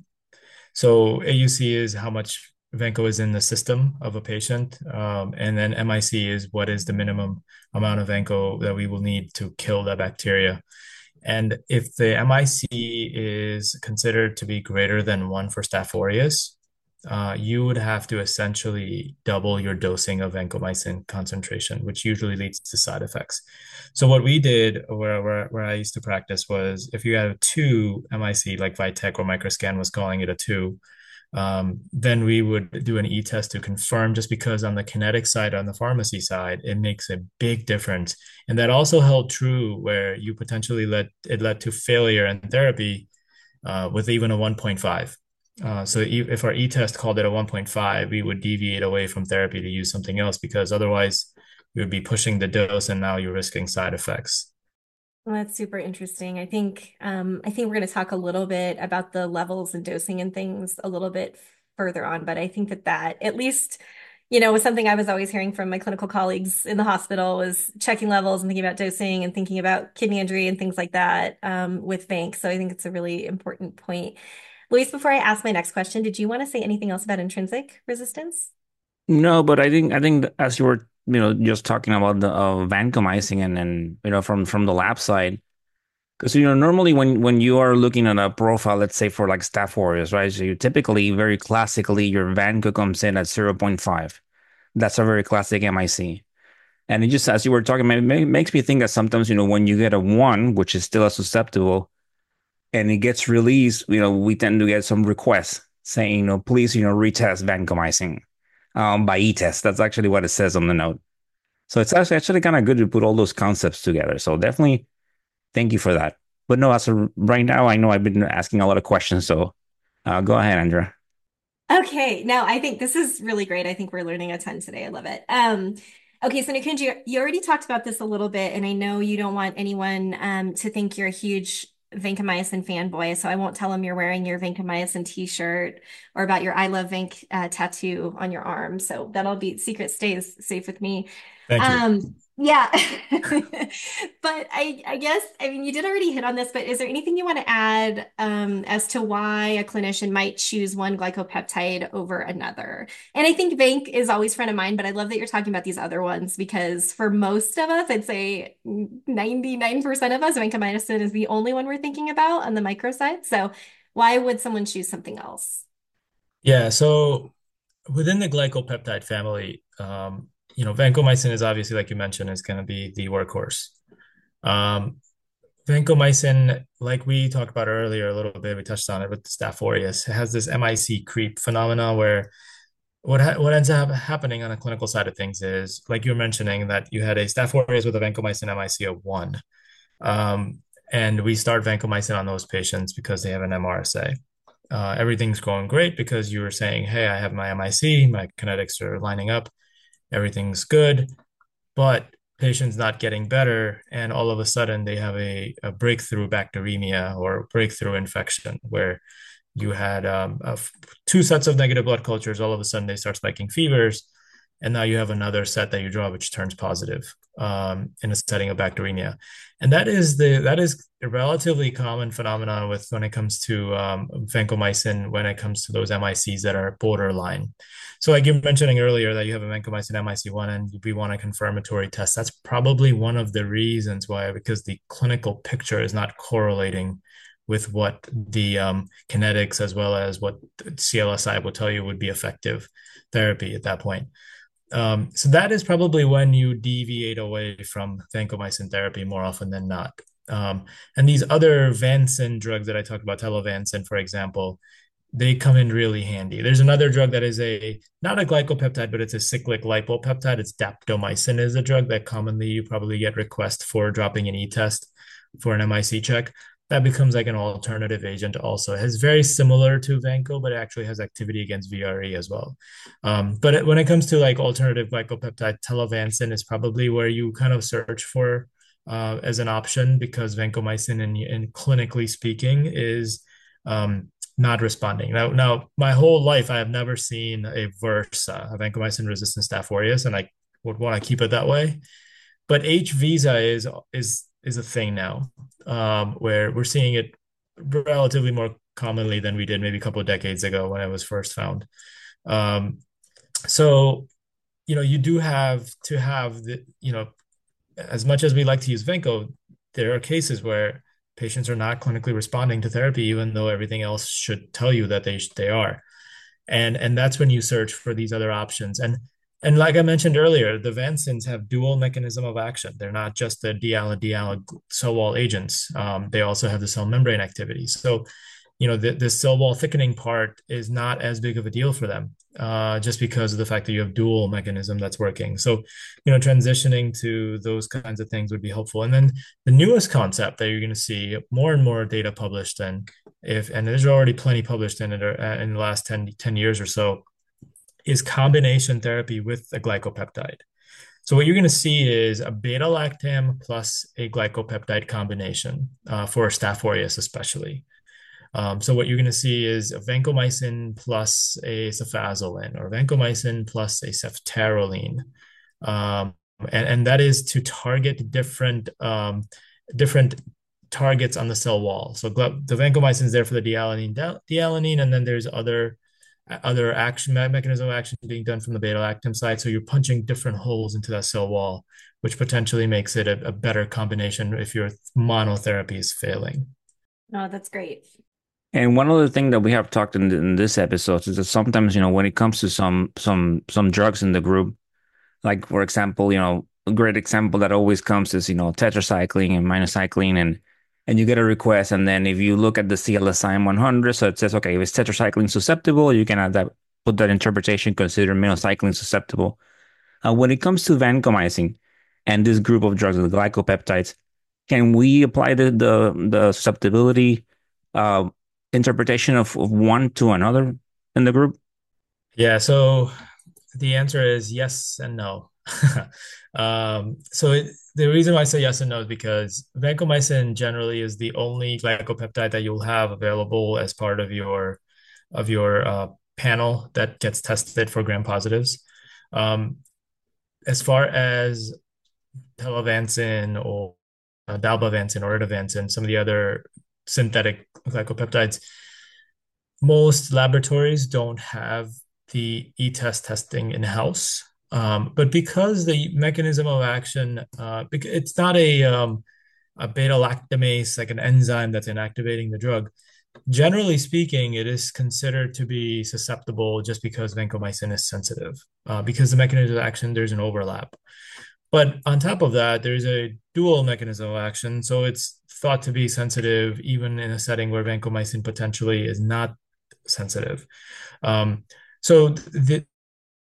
So AUC is how much Vanco is in the system of a patient, and then MIC is what is the minimum amount of Vanco that we will need to kill that bacteria. And if the MIC is considered to be greater than 1 for Staph aureus, you would have to essentially double your dosing of vancomycin concentration, which usually leads to side effects. So what we did, where I used to practice, was if you had a 2 MIC, like Vitek or Microscan was calling it a 2, then we would do an e-test to confirm, just because on the kinetic side, on the pharmacy side, it makes a big difference. And that also held true where you potentially led to failure in therapy with even a 1.5. So if our e-test called it a 1.5, we would deviate away from therapy to use something else, because otherwise you would be pushing the dose and now you're risking side effects. Well, that's super interesting. I think we're going to talk a little bit about the levels and dosing and things a little bit further on, but I think that at least, was something I was always hearing from my clinical colleagues in the hospital, was checking levels and thinking about dosing and thinking about kidney injury and things like that with Vanc. So I think it's a really important point. Luis, before I ask my next question, did you want to say anything else about intrinsic resistance? No, but I think as you were just talking about the vancomycin and from the lab side, because normally when you are looking at a profile, let's say for like Staph aureus, right? So you typically, very classically, your vanco comes in at 0.5. That's a very classic MIC. And it just, as you were talking, it makes me think that sometimes, when you get a 1, which is still a susceptible, and it gets released, we tend to get some requests saying, please, retest vancomycin by e-test. That's actually what it says on the note. So it's actually kind of good to put all those concepts together. So definitely thank you for that. But no, as of right now, I know I've been asking a lot of questions. So go ahead, Andrea. Okay, now I think this is really great. I think we're learning a ton today. I love it. Okay, so Nikunj, you already talked about this a little bit, and I know you don't want anyone to think you're a huge vancomycin fanboy, so I won't tell them you're wearing your vancomycin t-shirt or about your I Love Vanc tattoo on your arm. So that'll be secret, stays safe with me. Thank you. Yeah. But I guess, I mean, you did already hit on this, but is there anything you want to add as to why a clinician might choose one glycopeptide over another? And I think Vanc is always front of mind, but I love that you're talking about these other ones, because for most of us, I'd say 99% of us, vancomycin is the only one we're thinking about on the micro side. So why would someone choose something else? Yeah, so within the glycopeptide family, vancomycin is obviously, like you mentioned, is going to be the workhorse. Um, Vancomycin, like we talked about earlier a little bit, we touched on it with the Staph aureus. It has this MIC creep phenomena where what ends up happening on a clinical side of things is, like you were mentioning, that you had a Staph aureus with a vancomycin MIC of 1. Um, and we start vancomycin on those patients because they have an MRSA. Everything's going great because you were saying, hey, I have my MIC, my kinetics are lining up, everything's good, but patient's not getting better. And all of a sudden they have a breakthrough bacteremia or breakthrough infection where you had two sets of negative blood cultures. All of a sudden, they start spiking fevers, and now you have another set that you draw, which turns positive in a setting of bacteremia. And that is a relatively common phenomenon with when it comes to vancomycin, when it comes to those MICs that are borderline. So, like you were mentioning earlier, that you have a vancomycin MIC1 and we want a confirmatory test. That's probably one of the reasons why, because the clinical picture is not correlating with what the kinetics as well as what CLSI will tell you would be effective therapy at that point. So that is probably when you deviate away from vancomycin therapy more often than not. And these other vancin drugs that I talked about, telavancin, for example, they come in really handy. There's another drug that is not a glycopeptide, but it's a cyclic lipopeptide. It's daptomycin is a drug that commonly you probably get request for dropping an e-test for an MIC check. That becomes like an alternative agent also. It has very similar to Vanco, but it actually has activity against VRE as well. But when it comes to like alternative glycopeptide, telavancin is probably where you kind of search for as an option because vancomycin, in clinically speaking, is not responding. Now, my whole life, I have never seen a VRSA, a vancomycin-resistant Staph aureus, and I would want to keep it that way. But H-Visa is a thing now, where we're seeing it relatively more commonly than we did maybe a couple of decades ago when it was first found. Um, so, you do have to have as much as we like to use Venco, there are cases where patients are not clinically responding to therapy, even though everything else should tell you that they are. And that's when you search for these other options. And like I mentioned earlier, the vancins have dual mechanism of action. They're not just the dial cell wall agents. They also have the cell membrane activity. So, the cell wall thickening part is not as big of a deal for them, just because of the fact that you have dual mechanism that's working. So, transitioning to those kinds of things would be helpful. And then the newest concept that you're going to see more and more data published, and there's already plenty published in it in the last 10 years or so, is combination therapy with a glycopeptide. So what you're going to see is a beta-lactam plus a glycopeptide combination for Staph aureus especially. So what you're going to see is a vancomycin plus a cefazolin or vancomycin plus a ceftaroline. And that is to target different targets on the cell wall. So the vancomycin is there for the dealanine, and then there's other action mechanism of action being done from the beta-lactam side. So you're punching different holes into that cell wall, which potentially makes it a better combination if your monotherapy is failing. Oh, that's great. And one other thing that we have talked in this episode is that sometimes, when it comes to some drugs in the group, like for example, a great example that always comes is, tetracycline and minocycline, and you get a request, and then if you look at the CLSI 100, so it says, okay, if it's tetracycline susceptible, you can add that, put that interpretation, consider minocycline susceptible. When it comes to vancomycin and this group of drugs, the glycopeptides, can we apply the susceptibility interpretation of one to another in the group? Yeah, so the answer is yes and no. The reason why I say yes and no is because vancomycin generally is the only glycopeptide that you'll have available as part of your panel that gets tested for gram positives. As far as telavancin or dalbavancin or ridavancin, some of the other synthetic glycopeptides, most laboratories don't have the e-test testing in-house. But because the mechanism of action, it's not a beta-lactamase, like an enzyme that's inactivating the drug. Generally speaking, it is considered to be susceptible just because vancomycin is sensitive. Because the mechanism of action, there's an overlap. But on top of that, there's a dual mechanism of action. So it's thought to be sensitive even in a setting where vancomycin potentially is not sensitive. So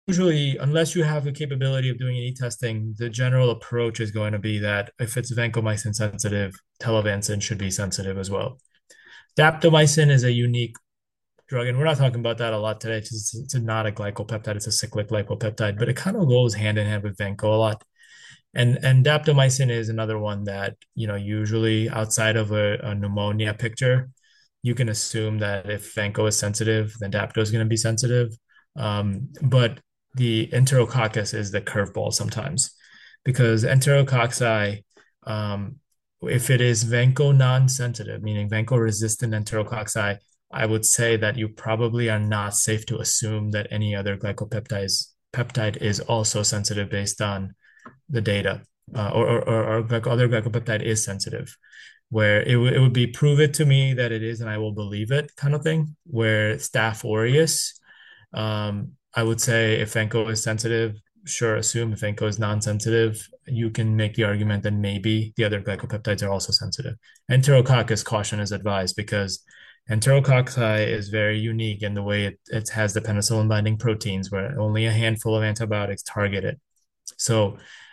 usually, unless you have the capability of doing any testing, the general approach is going to be that if it's vancomycin sensitive, telavancin should be sensitive as well. Daptomycin is a unique drug, and we're not talking about that a lot today. It's not a glycopeptide; it's a cyclic lipopeptide, but it kind of goes hand in hand with vanco a lot. And daptomycin is another one that, usually outside of a pneumonia picture, you can assume that if vanco is sensitive, then dapto is going to be sensitive. But the enterococcus is the curveball sometimes, because enterococci, if it is vanco non-sensitive, meaning vanco-resistant enterococci, I would say that you probably are not safe to assume that any other peptide is also sensitive based on the data, or other glycopeptide is sensitive, where it would be prove it to me that it is and I will believe it kind of thing. Where Staph aureus, I would say if vanco is sensitive, sure, assume. If vanco is non-sensitive, you can make the argument that maybe the other glycopeptides are also sensitive. Enterococcus, caution is advised, because enterococci is very unique in the way it has the penicillin binding proteins, where only a handful of antibiotics target it. So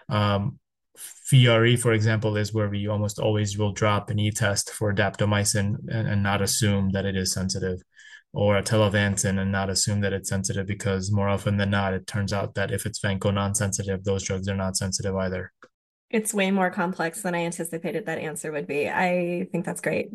VRE, for example, is where we almost always will drop an e-test for daptomycin and not assume that it is sensitive, or a telavancin and not assume that it's sensitive, because more often than not, it turns out that if it's vanco non-sensitive, those drugs are not sensitive either. It's way more complex than I anticipated that answer would be. I think that's great.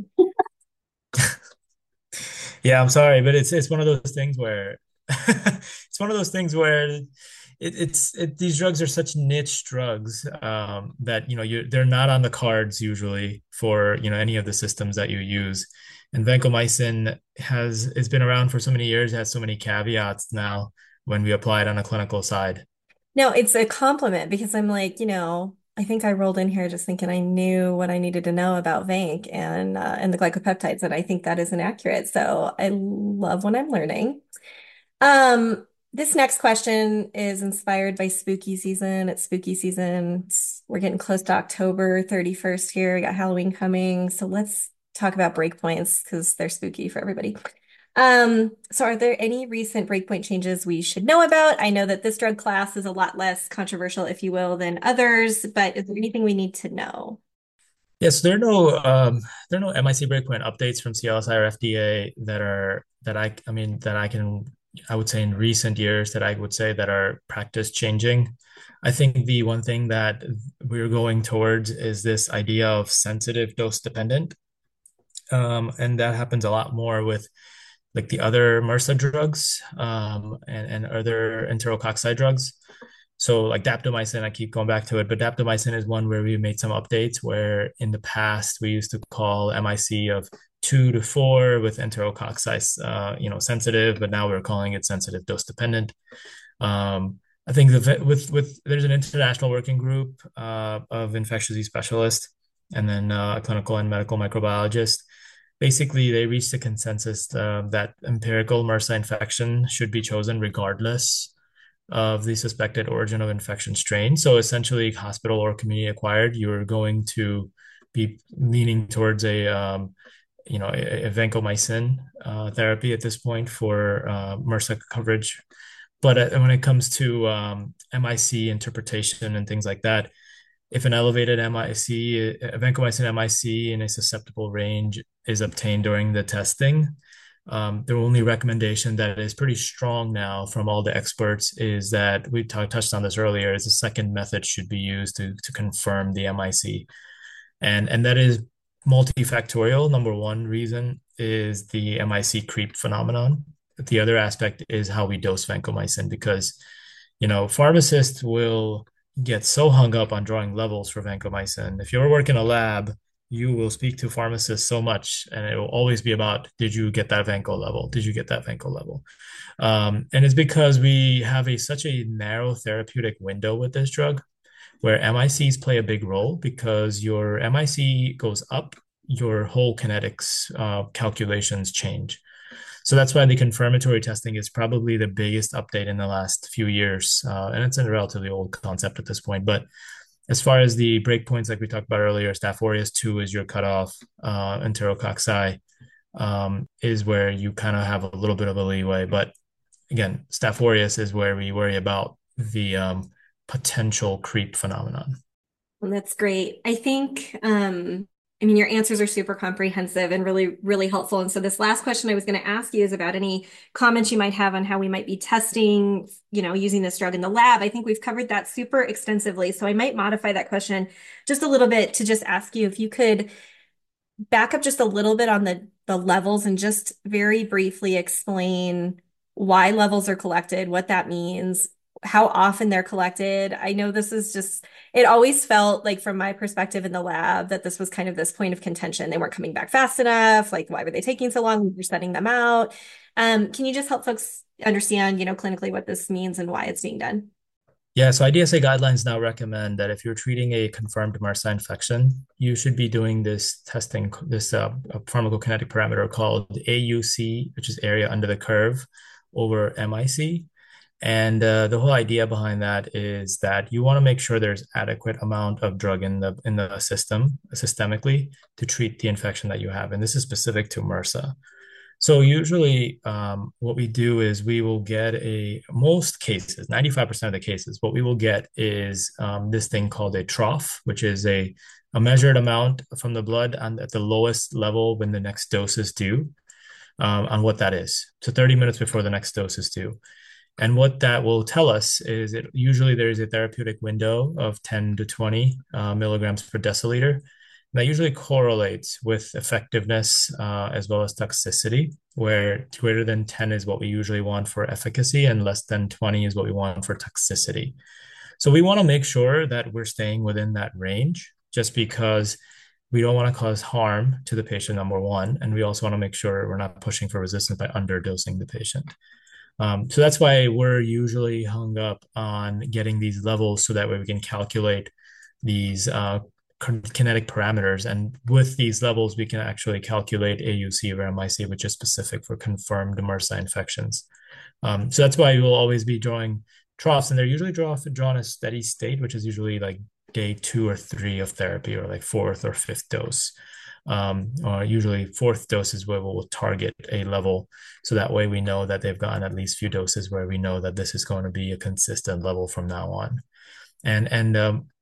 Yeah, I'm sorry, but it's one of those things where it's one of those things where these drugs are such niche drugs, that they're not on the cards usually for any of the systems that you use. And vancomycin it's been around for so many years, has so many caveats now when we apply it on a clinical side. No, it's a compliment, because I'm like, I think I rolled in here just thinking I knew what I needed to know about Vanc and the glycopeptides, and I think that is inaccurate. So I love when I'm learning. This next question is inspired by spooky season. It's spooky season. We're getting close to October 31st here. We got Halloween coming. So let's talk about breakpoints, because they're spooky for everybody. So are there any recent breakpoint changes we should know about? I know that this drug class is a lot less controversial, if you will, than others, but is there anything we need to know? Yes, there are no MIC breakpoint updates from CLSI or FDA I would say in recent years, that I would say that are practice changing. I think the one thing that we're going towards is this idea of sensitive dose dependent. And that happens a lot more with like the other MRSA drugs, and other enterococci drugs. So like daptomycin, I keep going back to it, but daptomycin is one where we made some updates, where in the past we used to call MIC of 2 to 4 with enterococci, sensitive, but now we're calling it sensitive dose dependent. I think there's an international working group of infectious disease specialists, and then a clinical and medical microbiologist. Basically, they reached a consensus that empirical MRSA infection should be chosen regardless of the suspected origin of infection strain. So essentially, hospital or community acquired, you're going to be leaning towards a vancomycin therapy at this point for MRSA coverage. But when it comes to MIC interpretation and things like that, if an elevated vancomycin MIC in a susceptible range is obtained during the testing, the only recommendation that is pretty strong now from all the experts is that we touched on this earlier, is a second method should be used to confirm the MIC. And that is multifactorial. Number one reason is the MIC creep phenomenon. The other aspect is how we dose vancomycin, because pharmacists will get so hung up on drawing levels for vancomycin. If you ever work in a lab, you will speak to pharmacists so much, and it will always be about, did you get that vanco level? Did you get that vanco level? And it's because we have such a narrow therapeutic window with this drug, where MICs play a big role, because your MIC goes up, your whole kinetics calculations change. So that's why the confirmatory testing is probably the biggest update in the last few years. And it's a relatively old concept at this point. But as far as the breakpoints, like we talked about earlier, Staph aureus 2 is your cutoff. Enterococci is where you kind of have a little bit of a leeway. But again, Staph aureus is where we worry about the potential creep phenomenon. Well, that's great. I think, I mean, your answers are super comprehensive and really, really helpful. And so this last question I was going to ask you is about any comments you might have on how we might be testing, using this drug in the lab. I think we've covered that super extensively. So I might modify that question just a little bit to just ask you if you could back up just a little bit on the levels and just very briefly explain why levels are collected, what that means, how often they're collected. I know this is just, it always felt like from my perspective in the lab that this was kind of this point of contention. They weren't coming back fast enough. Like, why were they taking so long? We were setting them out. Can you just help folks understand, clinically what this means and why it's being done? Yeah, so IDSA guidelines now recommend that if you're treating a confirmed MRSA infection, you should be doing this testing, this pharmacokinetic parameter called AUC, which is area under the curve, over MIC. And the whole idea behind that is that you want to make sure there's adequate amount of drug in the system systemically to treat the infection that you have, and this is specific to MRSA. So usually, what we do is we will get most cases, 95% of the cases, what we will get is this thing called a trough, which is a measured amount from the blood and at the lowest level when the next dose is due, on what that is. So 30 minutes before the next dose is due. And what that will tell us is usually there is a therapeutic window of 10 to 20 milligrams per deciliter. That usually correlates with effectiveness as well as toxicity, where greater than 10 is what we usually want for efficacy and less than 20 is what we want for toxicity. So we want to make sure that we're staying within that range just because we don't want to cause harm to the patient, number one. And we also want to make sure we're not pushing for resistance by underdosing the patient. So that's why we're usually hung up on getting these levels so that way we can calculate these kinetic parameters. And with these levels, we can actually calculate AUC over MIC, which is specific for confirmed MRSA infections. So that's why we'll always be drawing troughs, and they're usually drawn as steady state, which is usually like day 2 or 3 of therapy, or like fourth or fifth dose. Or usually fourth dose is where we'll target a level. So that way we know that they've gotten at least few doses where we know that this is going to be a consistent level from now on. And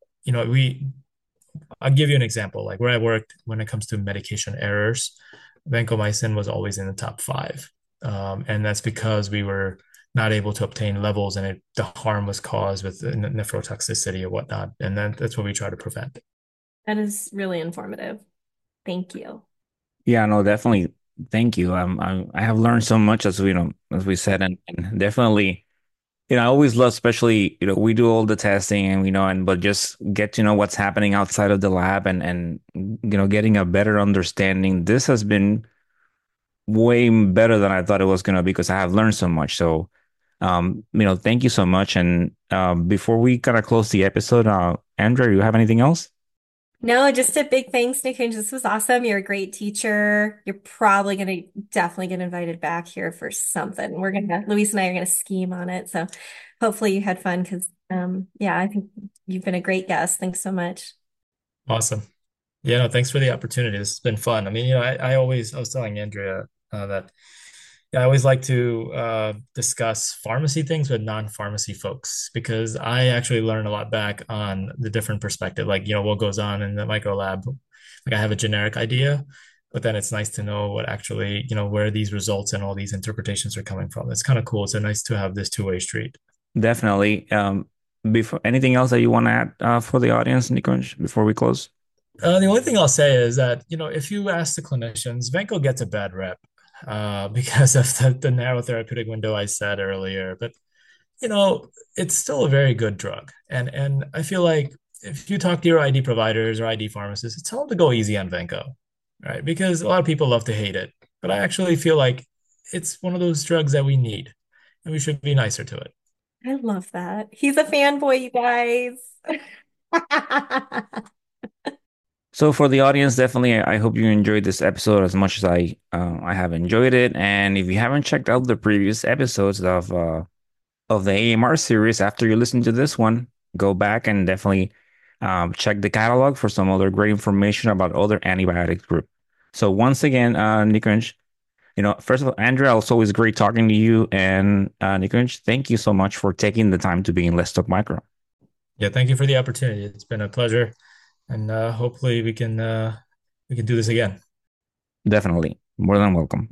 I'll give you an example. Like where I worked, when it comes to medication errors, vancomycin was always in the top 5. And that's because we were not able to obtain levels, and the harm was caused with nephrotoxicity or whatnot. And that's what we try to prevent. That is really informative. Thank you. Yeah, no, definitely. Thank you. I have learned so much as as we said, and definitely, I always love, especially, we do all the testing and but just get to know what's happening outside of the lab and getting a better understanding. This has been way better than I thought it was gonna be because I have learned so much. So, thank you so much. And before we kind of close the episode, Andrea, you have anything else? No, just a big thanks, Nikunj. This was awesome. You're a great teacher. You're probably gonna definitely get invited back here for something. Luis and I are gonna scheme on it. So hopefully you had fun because yeah, I think you've been a great guest. Thanks so much. Awesome. Yeah, no, thanks for the opportunity. This has been fun. I mean, I was telling Andrea that yeah, I always like to discuss pharmacy things with non-pharmacy folks because I actually learn a lot back on the different perspective, like, what goes on in the micro lab. Like I have a generic idea, but then it's nice to know what actually, where these results and all these interpretations are coming from. It's kind of cool. It's nice to have this two-way street. Definitely. Before anything else that you want to add for the audience, Nikunj, before we close? The only thing I'll say is that, if you ask the clinicians, Vanco gets a bad rep because of the narrow therapeutic window I said earlier. But, it's still a very good drug. And I feel like if you talk to your ID providers or ID pharmacists, tell them to go easy on Vanco, right? Because a lot of people love to hate it. But I actually feel like it's one of those drugs that we need, and we should be nicer to it. I love that. He's a fanboy, you guys. So for the audience, definitely, I hope you enjoyed this episode as much as I have enjoyed it. And if you haven't checked out the previous episodes of the AMR series, after you listen to this one, go back and definitely check the catalog for some other great information about other antibiotics group. So once again, Nikunj, First of all, Andrea, it's always great talking to you. And Nikunj, thank you so much for taking the time to be in Let's Talk Micro. Yeah, thank you for the opportunity. It's been a pleasure, and hopefully we can do this again. Definitely. More than welcome.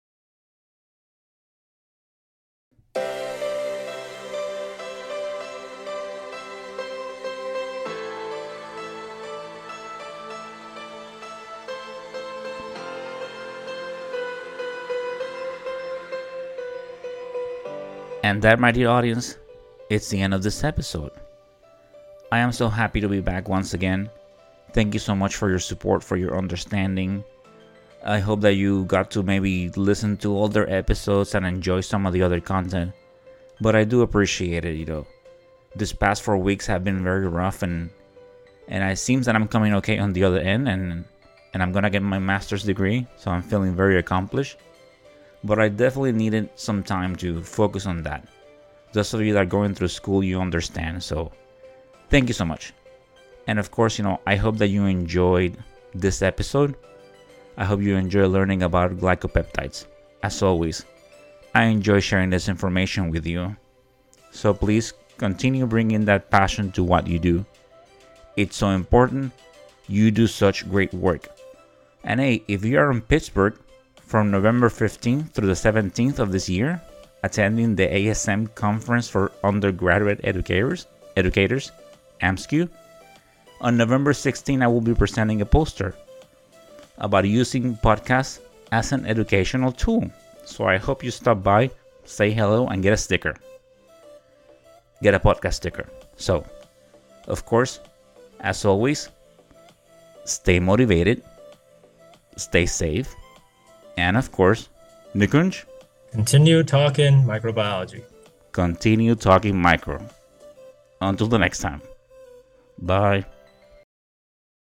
And that, my dear audience, it's the end of this episode. I am so happy to be back once again. Thank you so much for your support, for your understanding. I hope that you got to maybe listen to older episodes and enjoy some of the other content. But I do appreciate it. This past 4 weeks have been very rough, and it seems that I'm coming okay on the other end, and I'm gonna get my master's degree, so I'm feeling very accomplished. But I definitely needed some time to focus on that. Those of you that are going through school, you understand. So thank you so much. And of course, I hope that you enjoyed this episode. I hope you enjoy learning about glycopeptides. As always, I enjoy sharing this information with you. So please continue bringing that passion to what you do. It's so important. You do such great work. And hey, if you are in Pittsburgh, from November 15th through the 17th of this year, attending the ASM Conference for Undergraduate Educators, AMSCU. On November 16th, I will be presenting a poster about using podcasts as an educational tool. So I hope you stop by, say hello, and get a sticker. Get a podcast sticker. So, of course, as always, stay motivated, stay safe, and of course, Nikunj, continue talking microbiology. Continue talking micro. Until the next time. Bye.